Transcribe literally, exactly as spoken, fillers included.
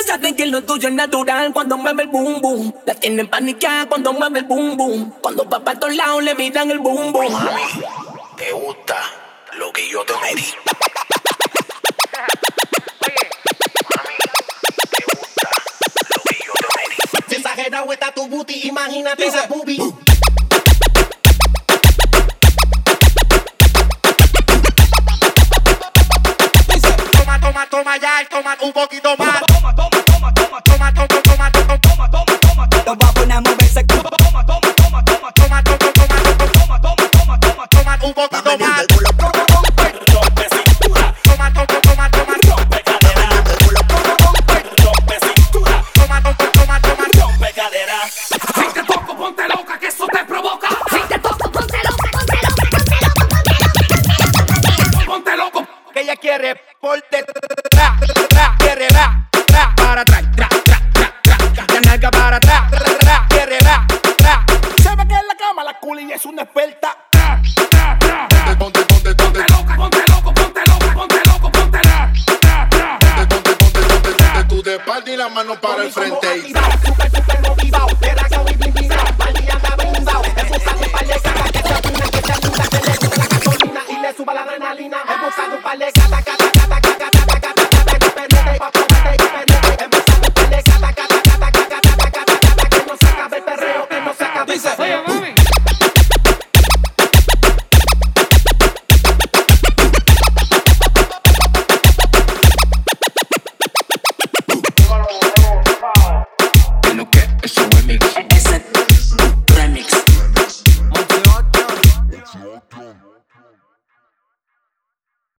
saben que lo tuyo es natural cuando mueve el boom boom. La tienen paniqueada cuando mueve el boom boom. Cuando va para todos lados le miran el boom boom. Mami, ¿te gusta lo que yo te medí? Exagerado está tu booty, imagínate esa boobie. Toma, toma, toma ya, y toma un poquito más. Toma, toma, toma, toma, toma, toma, toma, toma, toma, toma, toma, toma. Lo va a poner a moverse. Toma, toma, toma, toma, toma, toma, toma, toma, toma, toma, toma, toma, toma, un poquito más. Rompe cintura. Toma, toma, toma, toma, rompe cadera. Rompe cintura. Toma, toma, toma, toma, rompe cadera. Si te toco, ponte loca, que eso te provoca. Si te toco, ponte loca, ponte loca, ponte loca, ponte loca, ponte loca. Ponte loco. Que ella quiere por detrás, quiere ra, ra, para atrás, tra, tra, tra, tra, la nalga para atrás, ra, ra, quiere ra, ra. Se ve que en la cama la culi es una experta. Tra, tra, tra, tra. Ponte, ponte, ponte, Ponte loca, ponte loco, ponte loco, ponte loco, ponte loco. ponte, ponte, ponte, ponte, ponte tú de espalda y la mano para el frente. Y Super, super motivado, relaxado y blindado, maleante brindado, empujando un par de caras que se afinan, que se ayuda, que le suba la gasolina y le suba la adrenalina, empujando un par de caras, caras, caras, caras, caras, caras, caras, que perrete, pa' promete, que perrete, empujando un par de caras, caras, caras, caras, caras, caras, que no se acabe el perreo, que no se acabe el perreo.